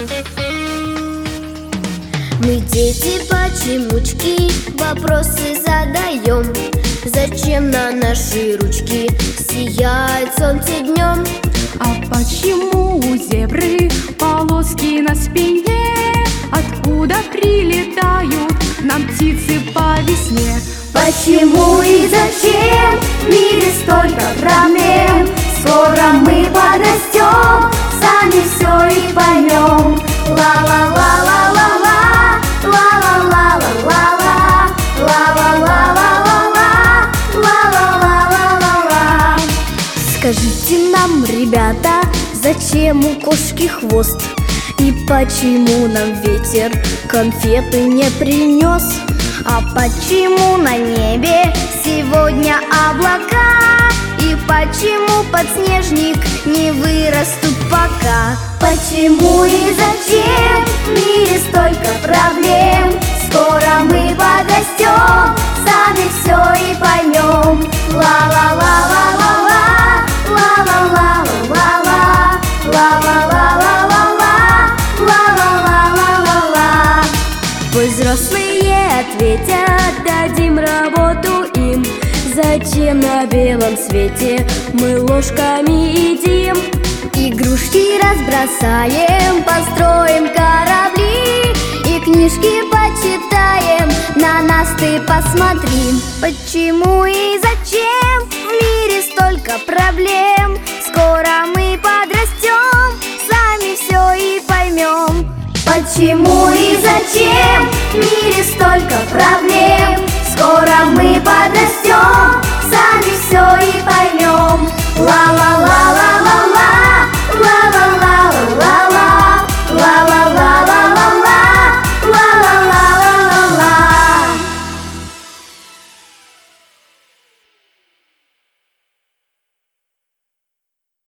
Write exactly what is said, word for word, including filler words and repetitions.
Мы дети почемучки, вопросы задаем. Зачем на наши ручки сияет солнце днем? А почему у зебры полоски на спине? Откуда прилетают к нам птицы по весне? Почему и зачем в мире столько проблем? Скоро мы подрастем, сами все и поймем. Ла-ла-ла-ла-ла-ла, ла-ла-ла-ла-ла-ла, ла-ла-ла-ла-ла-ла, ла-ла-ла-ла-ла-ла. Скажите нам, ребята, зачем у кошки хвост? И почему нам ветер конфеты не принес? А почему на небе сегодня облака? И почему подснежник не вырастут пока? Почему и зачем в мире столько проблем? Скоро мы подрастем, сами все и поймем. Ла-ла-ла-ла-ла-ла, ла-ла-ла-ла-ла-ла, ла-ла-ла-ла-ла-ла, ла-ла-ла-ла-ла-ла. Пусть взрослые ответят, дадим работу им. Зачем на белом свете мы ложками едим? Игрушки разбросаем, построим корабли и книжки почитаем, на нас ты посмотри. Почему и зачем в мире столько проблем? Скоро мы подрастем, сами все и поймем. Почему и зачем в мире столько проблем? Скоро